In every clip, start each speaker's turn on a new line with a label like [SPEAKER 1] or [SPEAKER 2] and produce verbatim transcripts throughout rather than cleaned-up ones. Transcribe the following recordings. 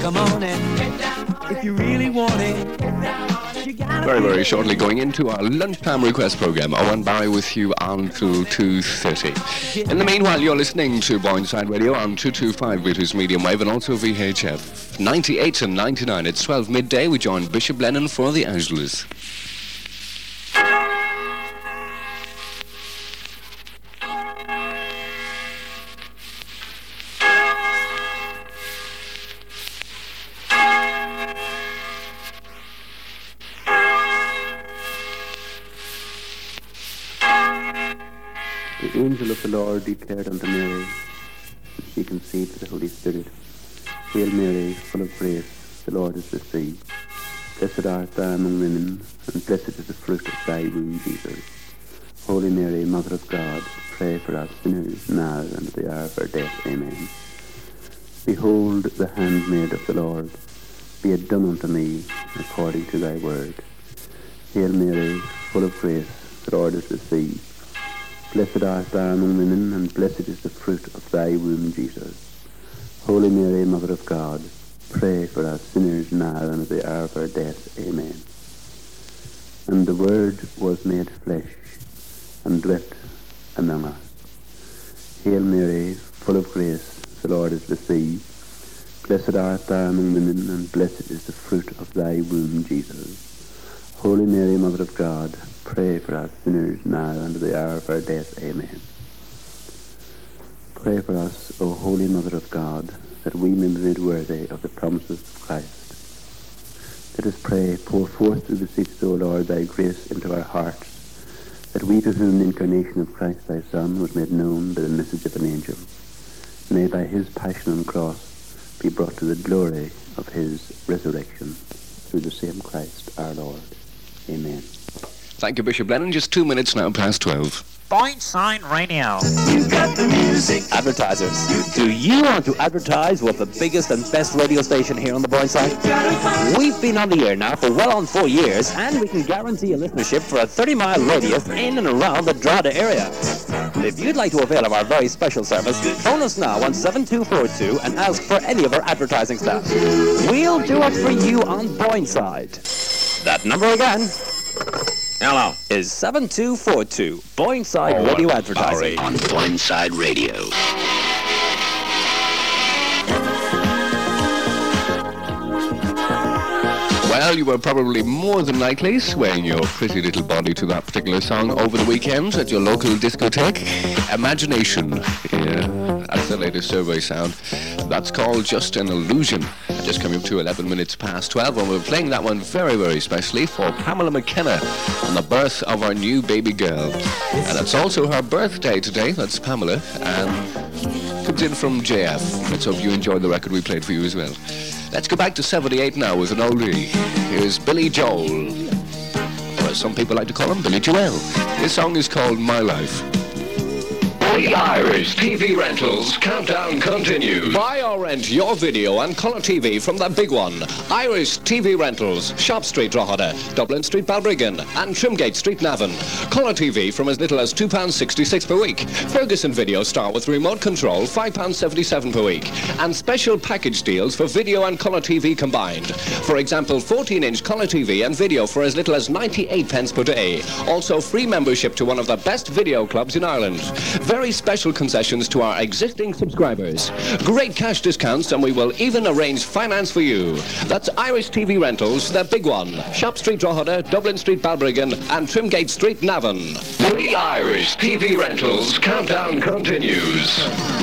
[SPEAKER 1] Come on and if you really want it.
[SPEAKER 2] Very, very shortly going into our lunchtime request program. Owen Barry with you until two thirty. In the meanwhile, you're listening to Boyneside Radio on two twenty-five meters medium wave and also V H F ninety-eight and ninety-nine. It's twelve midday. We join Bishop Lennon for the Angelus.
[SPEAKER 3] The angel of the Lord declared unto Mary, and she conceived the Holy Spirit. Hail Mary, full of grace, the Lord is with thee. Blessed art thou among women, and blessed is the fruit of thy womb, Jesus. Holy Mary, Mother of God, pray for us sinners, now and at the hour of our death. Amen. Behold the handmaid of the Lord, be it done unto me according to thy word. Hail Mary, full of grace, the Lord is with thee. Blessed art thou among women, and blessed is the fruit of thy womb, Jesus. Holy Mary, Mother of God, pray for us sinners now and at the hour of our death. Amen. And the Word was made flesh, and dwelt among us. Hail Mary, full of grace, the Lord is with thee. Blessed art thou among women, and blessed is the fruit of thy womb, Jesus. Holy Mary, Mother of God, pray for us sinners now and at the hour of our death. Amen. Pray for us, O Holy Mother of God, that we may be made worthy of the promises of Christ. Let us pray, pour forth through the beseeches, O Lord, thy grace into our hearts, that we to whom the incarnation of Christ thy Son was made known by the message of an angel, may by his passion on the cross be brought to the glory of his resurrection through the same Christ our Lord. Amen.
[SPEAKER 2] Thank you, Bishop Lennon. Just two minutes now past twelve.
[SPEAKER 4] Boyneside Radio.
[SPEAKER 1] You got the music.
[SPEAKER 5] Advertisers, do you want to advertise with the biggest and best radio station here on the Boyneside? We've been on the air now for well on four years, and we can guarantee a listenership for a thirty mile radius in and around the Drogheda area. If you'd like to avail of our very special service, phone us now on seven two four two and ask for any of our advertising staff. We'll do it for you on Boyneside. That number again. Hello. Is seven two four two, Boyneside oh, Radio Advertising.
[SPEAKER 6] On Boyneside Radio.
[SPEAKER 2] Well, you were probably more than likely swaying your pretty little body to that particular song over the weekends at your local discotheque. Imagination. Yeah, that's the latest survey sound. That's called Just an Illusion. Just coming up to eleven minutes past twelve, and we're playing that one very, very specially for Pamela McKenna on the birth of our new baby girl. And it's also her birthday today. That's Pamela, and comes in from J F. Let's hope you enjoyed the record we played for you as well. Let's go back to seventy-eight now with an oldie. Here's Billy Joel, or as some people like to call him, Billy Joel. This song is called My Life.
[SPEAKER 6] The Irish T V Rentals countdown continues.
[SPEAKER 2] Buy or rent your video and colour T V from the big one. Irish T V Rentals, Shop Street, Drogheda, Dublin Street, Balbriggan, and Trimgate Street, Navan. Colour T V from as little as two pounds sixty-six per week. Ferguson Video Star with remote control, five pounds seventy-seven per week. And special package deals for video and colour T V combined. For example, fourteen inch colour T V and video for as little as ninety-eight pence per day. Also free membership to one of the best video clubs in Ireland. Very special concessions to our existing subscribers. Great cash discounts, and we will even arrange finance for you. That's Irish T V Rentals, the big one. Shop Street, Drogheda, Dublin Street, Balbriggan, and Trimgate Street, Navan.
[SPEAKER 6] The Irish T V Rentals countdown continues.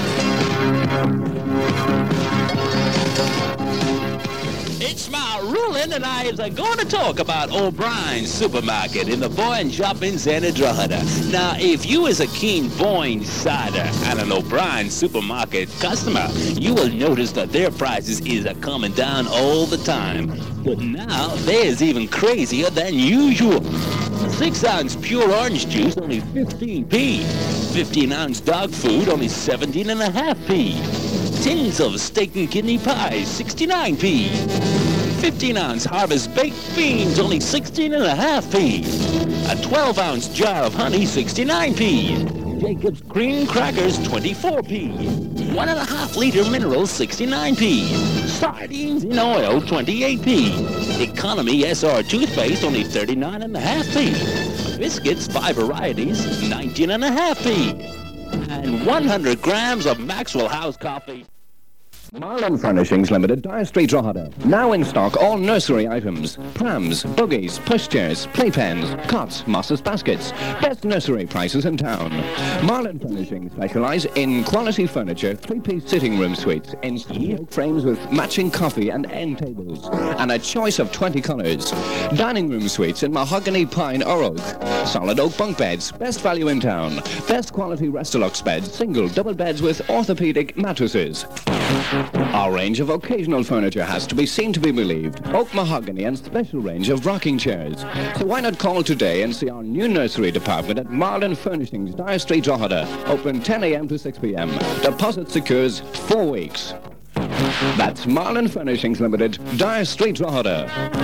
[SPEAKER 7] It's my ruling, and I is going to talk about O'Brien's Supermarket in the Boyne Shopping Centre, Drogheda. Now, if you is a keen Boyne cider and an O'Brien Supermarket customer, you will notice that their prices is a coming down all the time. But now, they's even crazier than usual. Six ounce pure orange juice, only fifteen p. fifteen ounce dog food, only seventeen and a half p. Tins of steak and kidney pie, sixty-nine p. fifteen ounce Harvest baked beans, only sixteen and a half p. A twelve ounce jar of honey, sixty-nine p. Jacob's cream crackers, twenty-four p. One and a half liter minerals, sixty-nine p. Sardines in oil, twenty-eight p. Economy S R toothpaste, only thirty-nine and a half p. Biscuits, five varieties, nineteen and a half p. And one hundred grams of Maxwell House coffee.
[SPEAKER 2] Marlin Furnishings Limited, Dyer Street, Drogheda. Now in stock all nursery items. Prams, buggies, pushchairs, playpens, cots, mosses baskets. Best nursery prices in town. Marlin Furnishings specialise in quality furniture, three-piece sitting room suites, in steel frames with matching coffee and end tables, and a choice of twenty colours. Dining room suites in mahogany, pine or oak. Solid oak bunk beds, best value in town. Best quality Restilux beds, single, double beds with orthopedic mattresses. Our range of occasional furniture has to be seen to be believed. Oak mahogany and special range of rocking chairs. So why not call today and see our new nursery department at Marlin Furnishings, Dyer Street, Drogheda. Open ten a.m. to six p.m. Deposit secures four weeks. That's Marlin Furnishings Limited, Dyer Street, Drogheda.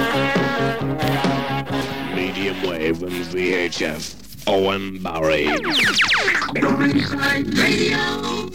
[SPEAKER 7] Medium wave and V H F. Owen Barry.
[SPEAKER 1] Radio.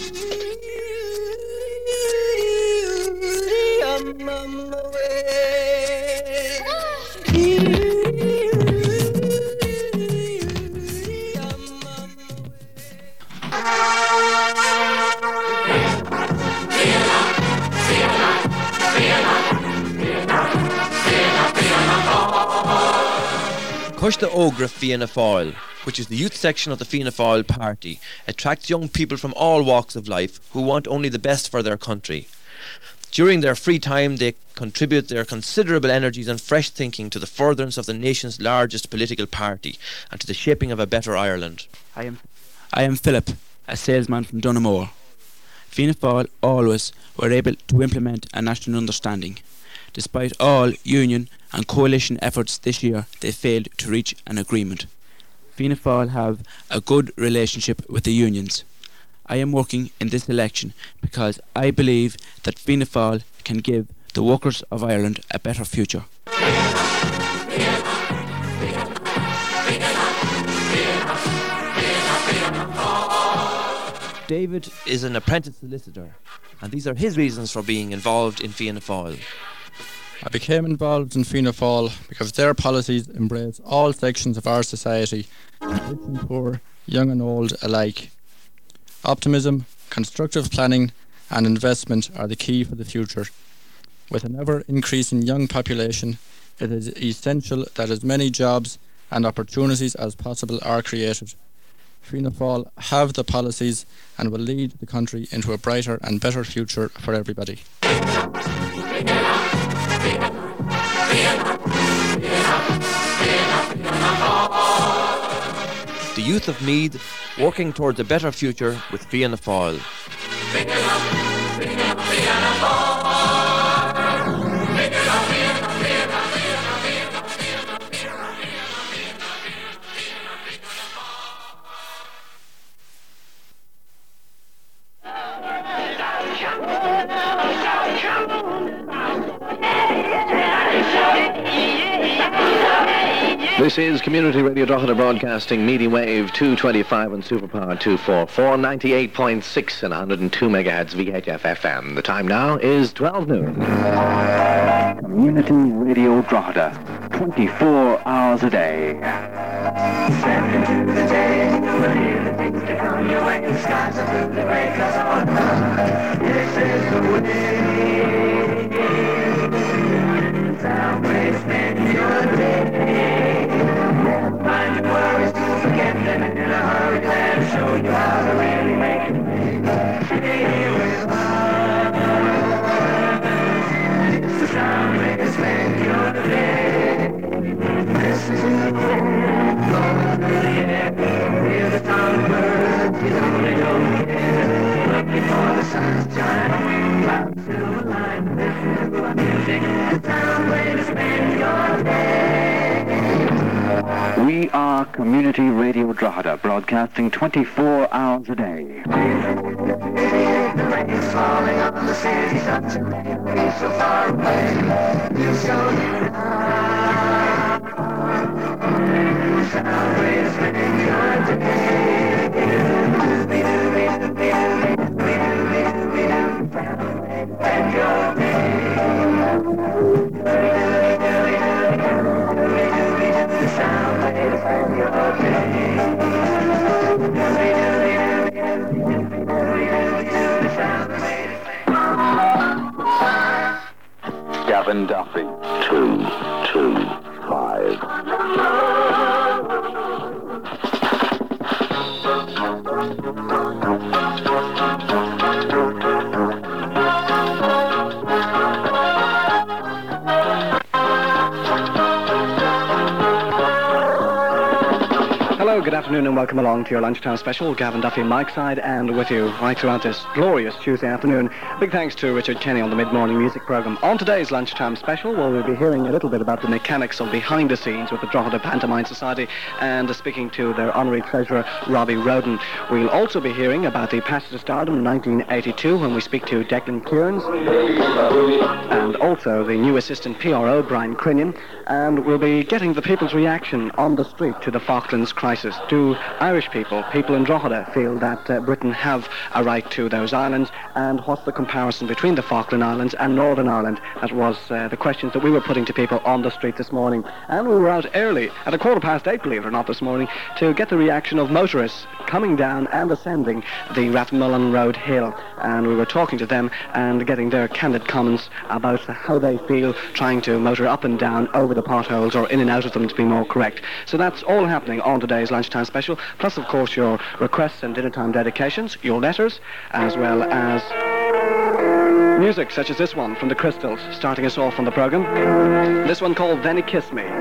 [SPEAKER 8] Coiste Ógra Fianna Fáil, which is the youth section of the Fianna Fáil party, attracts young people from all walks of life who want only the best for their country. During their free time, they contribute their considerable energies and fresh thinking to the furtherance of the nation's largest political party and to the shaping of a better Ireland.
[SPEAKER 9] I am, I am Philip, a salesman from Donaghmore. Fianna Fáil always were able to implement a national understanding. Despite all union and coalition efforts this year, they failed to reach an agreement. Fianna Fáil have a good relationship with the unions. I am working in this election because I believe that Fianna Fáil can give the workers of Ireland a better future.
[SPEAKER 8] David is an apprentice solicitor, and these are his reasons for being involved in Fianna Fáil.
[SPEAKER 10] I became involved in Fianna Fáil because their policies embrace all sections of our society, rich and poor, young and old alike. Optimism, constructive planning and investment are the key for the future. With an ever-increasing young population, it is essential that as many jobs and opportunities as possible are created. Fianna Fáil have the policies and will lead the country into a brighter and better future for everybody.
[SPEAKER 8] The youth of Meath working towards a better future with Fianna Fáil.
[SPEAKER 2] This is Community Radio Drogheda broadcasting medium wave two twenty-five and superpower two forty-four, ninety-eight point six and one hundred two megahertz V H F F M. The time now is twelve noon.
[SPEAKER 5] Community Radio Drogheda, twenty-four hours a day.
[SPEAKER 1] Step into the day, we'll hear the things that come your way. The skies are blue, the gray clouds are dark. This is the way. Some way to spend your day. Find your worries to forget them in a hurry. Let us show you how to really make it. Stay here with us. It's the sound way to spend your day. This is the way. Blowing through the air. Hear the songbirds. You only don't care. Looking for the sunshine. Cloud silver line. Listen to our music. The sound way to spend your day.
[SPEAKER 5] We are Community Radio Drogheda, broadcasting twenty-four hours a day.
[SPEAKER 1] The rain's falling on the city, such a rain, so far away. We'll show you now. Sound way to spend your day. Doobie doobie doobie doobie doobie doobie doobie. Sound way to spend your day.
[SPEAKER 11] Gavin Duffy. Two, two, five.
[SPEAKER 12] Hello, good afternoon and welcome along to your lunchtime special. Gavin Duffy, Mike's side, and with you right throughout this glorious Tuesday afternoon. Big thanks to Richard Kenny on the mid-morning music programme. On today's lunchtime special, well, we'll be hearing a little bit about the mechanics of behind the scenes with the Drogheda Pantomime Society and speaking to their honorary treasurer, Robbie Roden. We'll also be hearing about the Passage to Stardom in nineteen eighty-two when we speak to Declan Kearns, and also the new assistant P R O, Brian Crinion, and we'll be getting the people's reaction on the street to the Falklands crisis. Do Irish people, people in Drogheda, feel that uh, Britain have a right to those islands? And what's the comparison between the Falkland Islands and Northern Ireland? That was uh, the questions that we were putting to people on the street this morning. And we were out early, at a quarter past eight, believe it or not, this morning, to get the reaction of motorists coming down and ascending the Rathmullen Road hill. And we were talking to them and getting their candid comments about how they feel trying to motor up and down over the potholes, or in and out of them to be more correct. So that's all happening on today's lunchtime special, plus of course your requests and dinner time dedications, your letters, as well as music such as this one from the Crystals, starting us off on the programme. This one called Then He Kissed Me.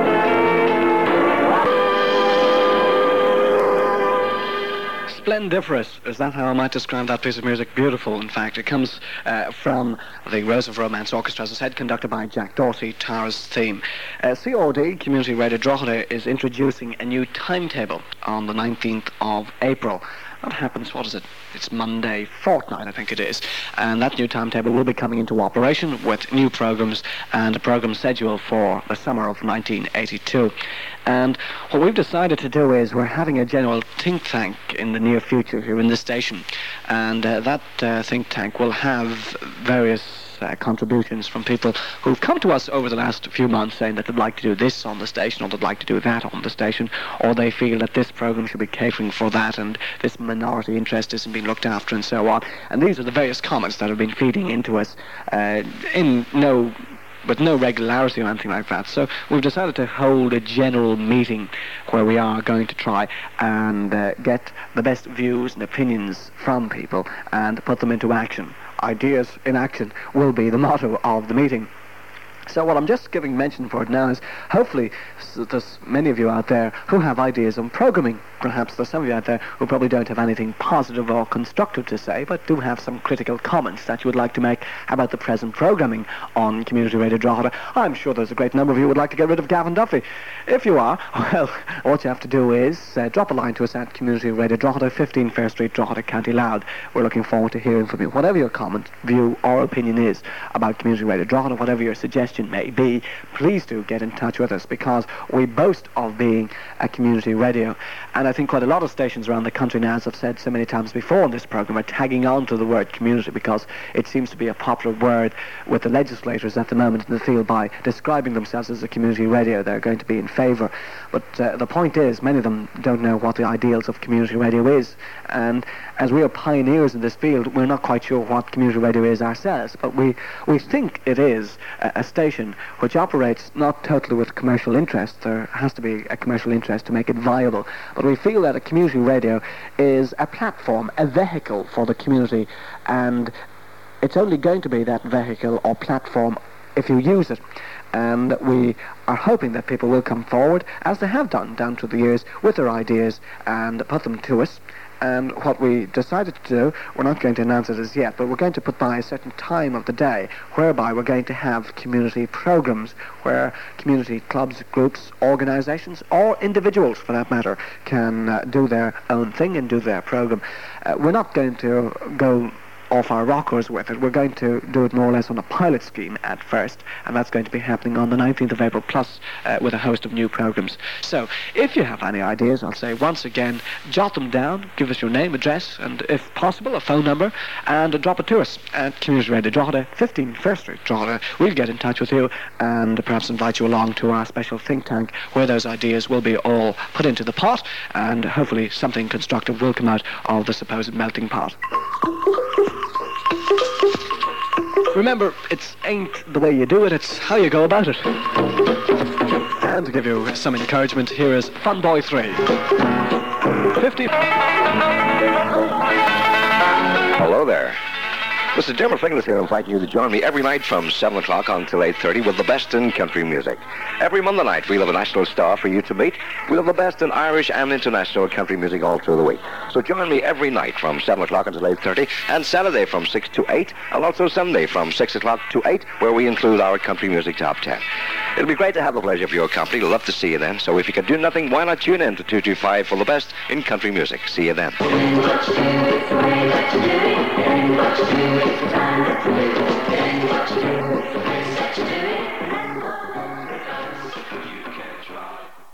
[SPEAKER 12] Splendiferous, is that how I might describe that piece of music? Beautiful, in fact. It comes uh, from the Rose of Romance Orchestra, as I said, conducted by Jack Dorsey, Tara's theme. Uh, C O D, Community Radio Drogheda, is introducing a new timetable on the nineteenth of April. That happens, what is it? It's Monday fortnight, I think it is. And that new timetable will be coming into operation with new programmes and a programme schedule for the summer of nineteen eighty-two. And what we've decided to do is we're having a general think tank in the near future here in this station. And uh, that uh, think tank will have various Uh, contributions from people who've come to us over the last few months saying that they'd like to do this on the station, or they'd like to do that on the station, or they feel that this programme should be catering for that, and this minority interest isn't being looked after, and so on. And these are the various comments that have been feeding into us uh, in no with no regularity or anything like that. So we've decided to hold a general meeting where we are going to try and uh, get the best views and opinions from people and put them into action. Ideas in action will be the motto of the meeting. So what I'm just giving mention for it now is, hopefully there's many of you out there who have ideas on programming. Perhaps there's some of you out there who probably don't have anything positive or constructive to say, but do have some critical comments that you would like to make about the present programming on Community Radio Drogheda. I'm sure there's a great number of you who would like to get rid of Gavin Duffy. If you are, well, what you have to do is uh, drop a line to us at Community Radio Drogheda, fifteen Fair Street, Drogheda, County Louth. We're looking forward to hearing from you. Whatever your comment, view or opinion is about Community Radio Drogheda, whatever your suggestion may be, please do get in touch with us, because we boast of being a community radio. And I think quite a lot of stations around the country now, as I've said so many times before in this programme, are tagging on to the word community, because it seems to be a popular word with the legislators at the moment in the field. By describing themselves as a community radio, they're going to be in favour. But uh, the point is, many of them don't know what the ideals of community radio is. And as we are pioneers in this field, we're not quite sure what community radio is ourselves. But we, we think it is a, a station which operates not totally with commercial interest. There has to be a commercial interest to make it viable. But we feel that a community radio is a platform, a vehicle for the community, and it's only going to be that vehicle or platform if you use it. And we are hoping that people will come forward, as they have done down through the years, with their ideas and put them to us. And what we decided to do, we're not going to announce it as yet, but we're going to put by a certain time of the day whereby we're going to have community programs where community clubs, groups, organisations, or individuals for that matter, can uh, do their own thing and do their program. Uh, we're not going to go off our rockers with it. We're going to do it more or less on a pilot scheme at first, and that's going to be happening on the nineteenth of April, plus uh, with a host of new programs. So if you have any ideas, I'll say once again, jot them down, give us your name, address, and if possible a phone number, and uh, drop it to us at Community Radio Drogheda, fifteen Fair Street, Drogheda. We'll get in touch with you and perhaps invite you along to our special think tank where those ideas will be all put into the pot, and hopefully something constructive will come out of the supposed melting pot. Remember, it ain't the way you do it, it's how you go about it. And to give you some encouragement, here is Fun Boy three. fifty...
[SPEAKER 13] Hello there. This is Dermot Finglas here, inviting you to join me every night from seven o'clock until eight thirty with the best in country music. Every Monday night, we'll have a national star for you to meet. We'll have the best in Irish and international country music all through the week. So join me every night from seven o'clock until eight thirty, and Saturday from six to eight, and also Sunday from six o'clock to eight, where we include our country music top ten. It'll be great to have the pleasure of your company. Love to see you then. So if you can do nothing, why not tune in to two two five for the best in country music. See you then.
[SPEAKER 1] What you do, it's the way that you do it. What you do, it's the time that you do it. What you